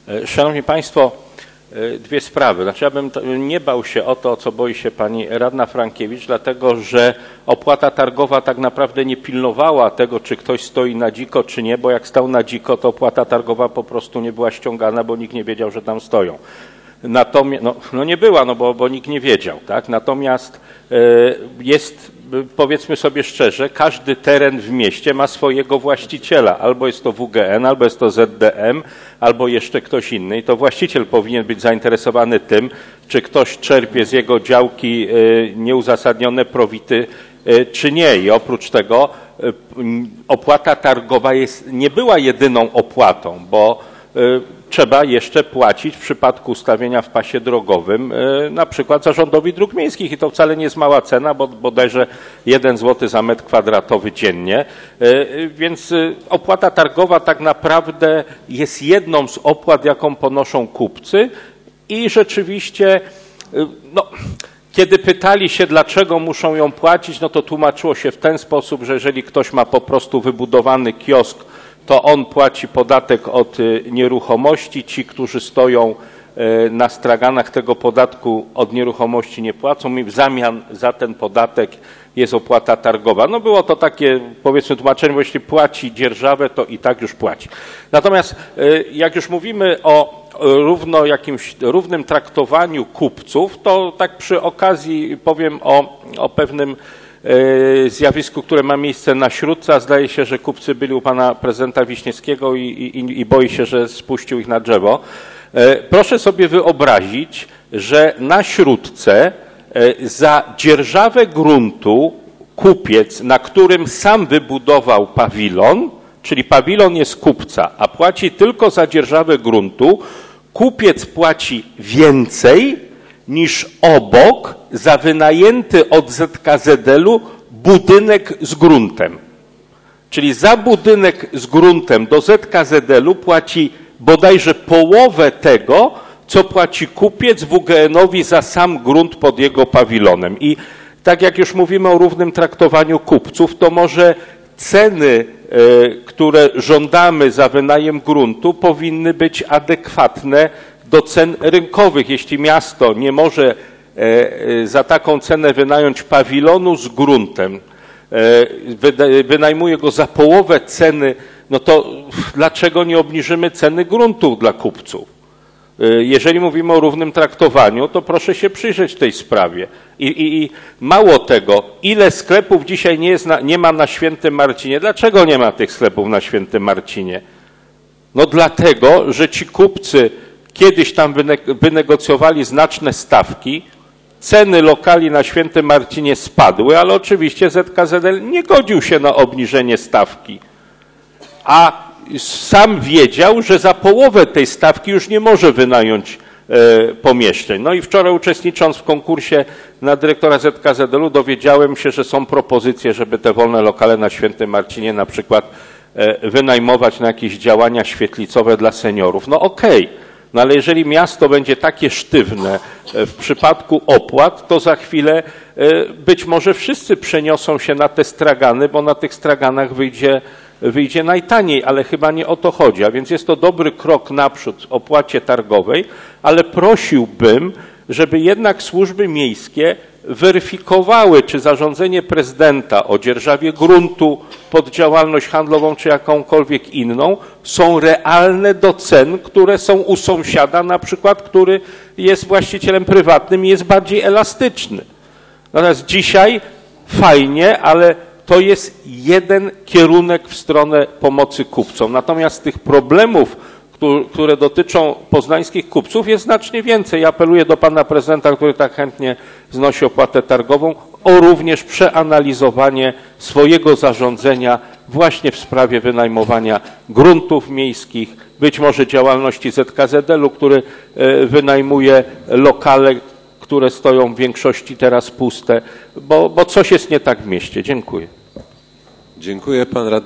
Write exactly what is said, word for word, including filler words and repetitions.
Szanowni Państwo, dwie sprawy. Znaczy ja bym nie bał się o to, o co boi się pani radna Frankiewicz, dlatego że opłata targowa tak naprawdę nie pilnowała tego, czy ktoś stoi na dziko, czy nie, bo jak stał na dziko, to opłata targowa po prostu nie była ściągana, bo nikt nie wiedział, że tam stoją. Natomiast, no, no nie była, no bo, bo nikt nie wiedział, tak? Natomiast jest, powiedzmy sobie szczerze, każdy teren w mieście ma swojego właściciela. Albo jest to W G N, albo jest to Z D M, albo jeszcze ktoś inny. I to właściciel powinien być zainteresowany tym, czy ktoś czerpie z jego działki nieuzasadnione profity, czy nie. I oprócz tego opłata targowa jest, nie była jedyną opłatą, bo trzeba jeszcze płacić w przypadku ustawienia w pasie drogowym na przykład Zarządowi Dróg Miejskich i to wcale nie jest mała cena, bo bodajże jeden złoty za metr kwadratowy dziennie, więc opłata targowa tak naprawdę jest jedną z opłat, jaką ponoszą kupcy i rzeczywiście no, kiedy pytali się, dlaczego muszą ją płacić, no to tłumaczyło się w ten sposób, że jeżeli ktoś ma po prostu wybudowany kiosk, to on płaci podatek od nieruchomości. Ci, którzy stoją na straganach, tego podatku od nieruchomości nie płacą i w zamian za ten podatek jest opłata targowa. No było to takie, powiedzmy, tłumaczenie, bo jeśli płaci dzierżawę, to i tak już płaci. Natomiast jak już mówimy o równo jakimś równym traktowaniu kupców, to tak przy okazji powiem o, o pewnym zjawisku, które ma miejsce na Śródce, a zdaje się, że kupcy byli u pana prezydenta Wiśniewskiego i, i, i boi się, że spuścił ich na drzewo. Proszę sobie wyobrazić, że na Śródce za dzierżawę gruntu kupiec, na którym sam wybudował pawilon, czyli pawilon jest kupca, a płaci tylko za dzierżawę gruntu, kupiec płaci więcej niż obok za wynajęty od Z K Z L-u budynek z gruntem. Czyli za budynek z gruntem do Z K Z L-u płaci bodajże połowę tego, co płaci kupiec W G N-owi za sam grunt pod jego pawilonem. I tak jak już mówimy o równym traktowaniu kupców, to może ceny, które żądamy za wynajem gruntu, powinny być adekwatne do cen rynkowych. Jeśli miasto nie może za taką cenę wynająć pawilonu z gruntem, wynajmuje go za połowę ceny, no to dlaczego nie obniżymy ceny gruntu dla kupców? Jeżeli mówimy o równym traktowaniu, to proszę się przyjrzeć tej sprawie. I, i, i mało tego, ile sklepów dzisiaj nie, jest na, nie ma na Świętym Marcinie? Dlaczego nie ma tych sklepów na Świętym Marcinie? No dlatego, że ci kupcy kiedyś tam wynegocjowali znaczne stawki, ceny lokali na Świętym Marcinie spadły, ale oczywiście Z K Z L nie godził się na obniżenie stawki, a sam wiedział, że za połowę tej stawki już nie może wynająć e, pomieszczeń. No i wczoraj uczestnicząc w konkursie na dyrektora Z K Z L-u dowiedziałem się, że są propozycje, żeby te wolne lokale na Świętym Marcinie na przykład e, wynajmować na jakieś działania świetlicowe dla seniorów. No okej. Okay. No ale jeżeli miasto będzie takie sztywne w przypadku opłat, to za chwilę być może wszyscy przeniosą się na te stragany, bo na tych straganach wyjdzie, wyjdzie najtaniej, ale chyba nie o to chodzi. A więc jest to dobry krok naprzód w opłacie targowej, ale prosiłbym, żeby jednak służby miejskie weryfikowały, czy zarządzenie prezydenta o dzierżawie gruntu pod działalność handlową czy jakąkolwiek inną są realne do cen, które są u sąsiada, na przykład, który jest właścicielem prywatnym i jest bardziej elastyczny. Natomiast dzisiaj fajnie, ale to jest jeden kierunek w stronę pomocy kupcom. Natomiast tych problemów, które dotyczą poznańskich kupców, jest znacznie więcej. Ja apeluję do pana prezydenta, który tak chętnie znosi opłatę targową, o również przeanalizowanie swojego zarządzenia właśnie w sprawie wynajmowania gruntów miejskich, być może działalności Z K Z L-u, który wynajmuje lokale, które stoją w większości teraz puste, bo, bo coś jest nie tak w mieście. Dziękuję. Dziękuję. Pan radny.